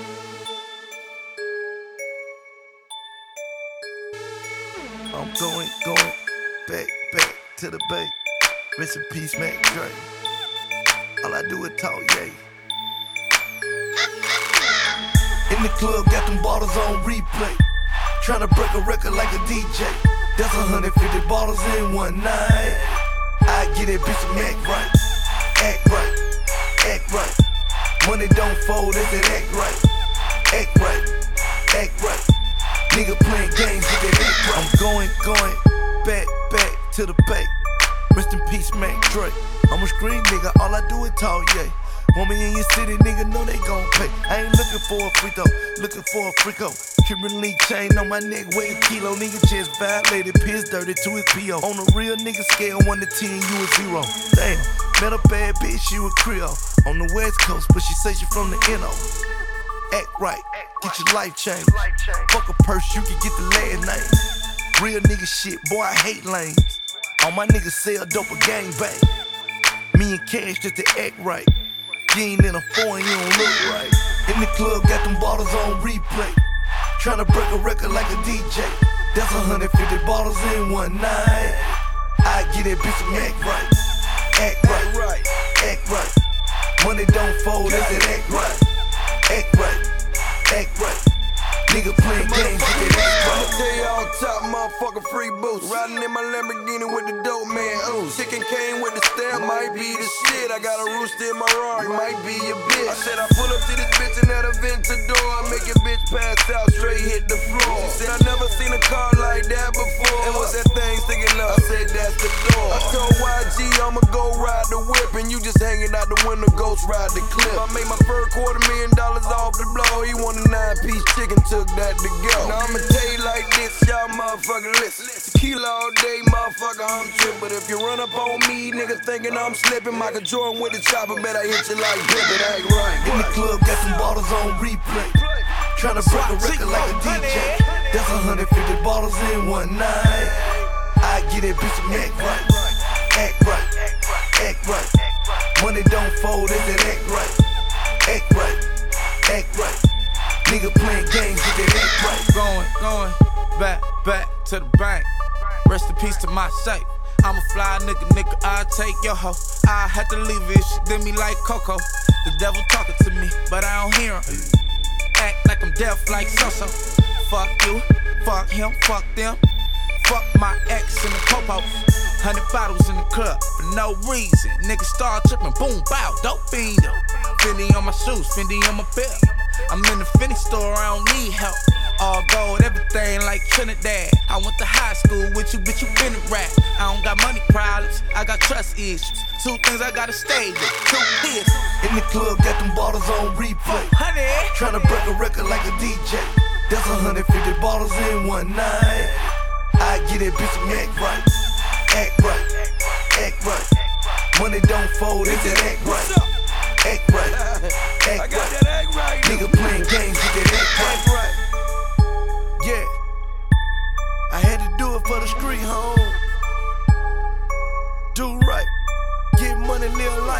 I'm going back to the bay. Rest in peace, Mac Dre. All I do is talk, yay. In the club, got them bottles on replay. Tryna break a record like a DJ. That's 150 bottles in one night. I get it, bitch, Mac right. Act right, act right. Money don't fold, that's it, act right. Act right, act right. Nigga playing games with that act right. I'm going back to the bay. Rest in peace, Mac Dre. I'm a screen nigga, all I do is talk, yeah. Want me in your city, nigga, know they gon' pay. I ain't looking for a free throw, looking for a freako. Cuban link chain on my neck, weigh a kilo. Nigga just violated, piss dirty to his P.O. On a real nigga scale, 1 to 10, you a 0. Damn, met a bad bitch, she a Creole. On the West Coast, but she say she from the N.O. Act right, get your life changed. Fuck a purse, you can get the last name. Real nigga shit, boy, I hate lames. All my niggas sell dope or gang bang. Me and Cash just to act right. You ain't in a foreign, you don't look right. In the club, got them bottles on replay. Tryna break a record like a DJ. That's 150 bottles in one night. I get it, bitch, Mac right. Act right, act right. Money don't fold, that's it, act right. Act right, act right. Nigga playing games with that act right. I'ma tell you all top motherfucking free boost. Riding in my Lamborghini with the dope man ooze. Chicken cane with the stamp, might be the shit. I got a rooster in my Rari, might be your bitch. I said I pull up to this bitch and at a Ventador. I make your bitch pass out, straight hit the floor. She said I never seen a car like that before. And what's that thing sticking up? I said that's the door. I told YG I'ma go ride the whip, and you just hanging out the window, ghost ride the clip. I made my first $250,000 off the blow. He want a 9-piece chicken, took that to go. Now I'ma tell you like this, y'all motherfucking listen. Tequila all day, motherfucker, I'm trippin'. But if you run up on me, nigga thinking I'm slipping, Michael Jordan with the chopper, bet I hit you like Pippin, act right. In the club, got some bottles on replay. Tryna break a record like a DJ. That's 150 bottles in one night. I get it, bitch, Mac right. Act right, act right. Money don't fold, that's it, act right. Act right, act right. Nigga playing games with that act right. Going back to the bank. Rest in peace to my safe. I'm a fly nigga, I'll take your hoe. I had to leave it, she did me like Coco. The devil talking to me, but I don't hear him. Act like I'm deaf like So-So. Fuck you, fuck him, fuck them. Fuck my ex in the popo. 100 bottles in the club for no reason. Niggas start tripping, boom, bow, dope fiend. Fendi on my shoes, Fendi on my belt. I'm in the Fendi store, I don't need help. All gold, everything like Trinidad. I went to high school with you, bitch, you been a rat. I don't got money problems, I got trust issues. 2 things I gotta stay with, 2 hits. In the club, got them bottles on replay. Honey, Tryna break a record like a DJ. That's 150 bottles in one night. I get it, bitch, Mac right. Act right, act right. Money don't fold, it's that act right. Act right, act right. Nigga playing games with that act right. Yeah, I had to do it for the street, home. Do right, get money, live life.